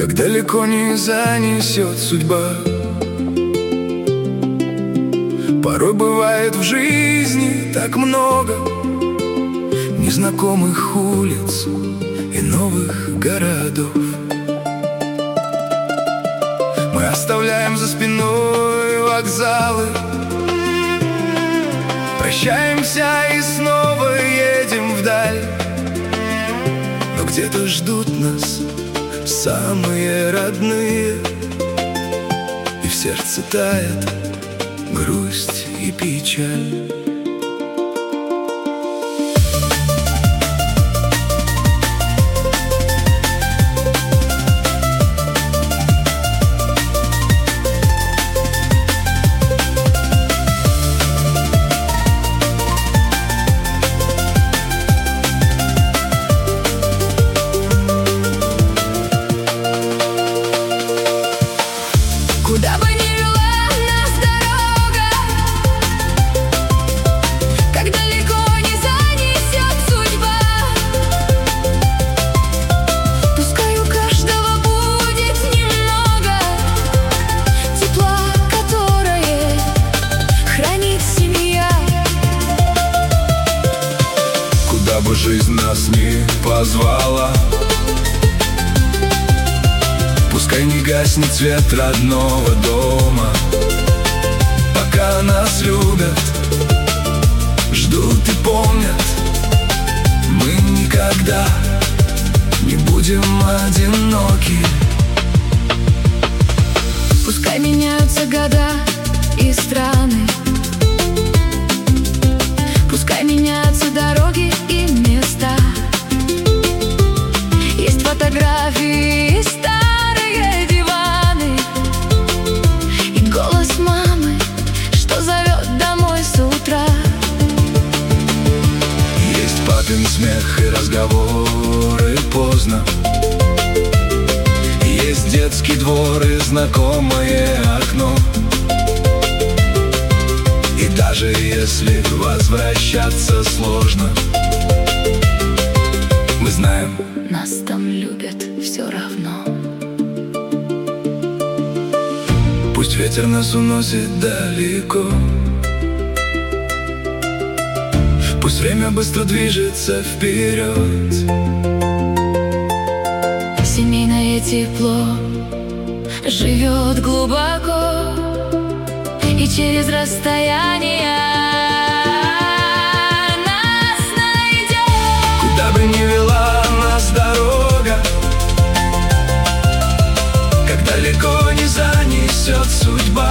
как далеко не занесет судьба. Порой бывает в жизни так много незнакомых улиц и новых городов. Мы оставляем за спиной вокзалы, прощаемся и снова едем вдаль. Но где-то ждут нас самые родные, и в сердце тает грусть и печаль. Куда бы ни вела нас дорога, как далеко не занесет судьба, пускай у каждого будет немного тепла, которое хранит семья. Куда бы жизнь нас ни позвала, пускай не гаснет свет родного дома, пока нас любят, ждут и помнят, мы никогда не будем одиноки. Пускай меняются года и страны, пускай меняются дороги и места. Есть фотографии и старые диваны, и голос мамы, что зовет домой с утра. Есть папин смех и разговоры поздно, есть детский двор и знакомое окно. И даже если возвращаться сложно, мы знаем, нас там любят все равно. пусть ветер нас уносит далеко, пусть время быстро движется вперед. Семейное тепло живет глубоко и через расстояние нас найдет. Куда бы ни вела нас дорога, как далеко не занесет судьба,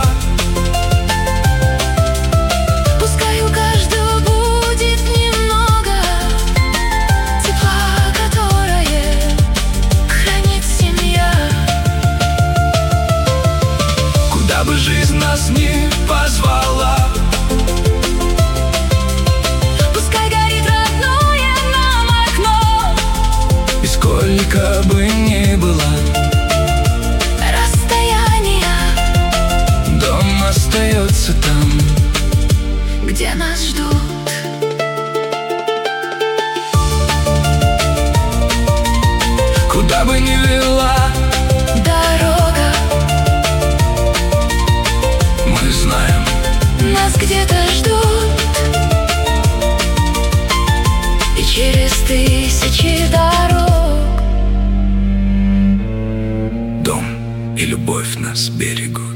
Пускай у каждого будет немного тепла, которое хранит семья. куда бы жизнь нас не позвала, Пускай горит родное нам окно, и сколько бы ни было расстояние, дом остается там, где нас ждут. куда бы ни вела Дорога, мы знаем, нас где-то ждут, и через тысячи дорог дом и любовь нас берегут.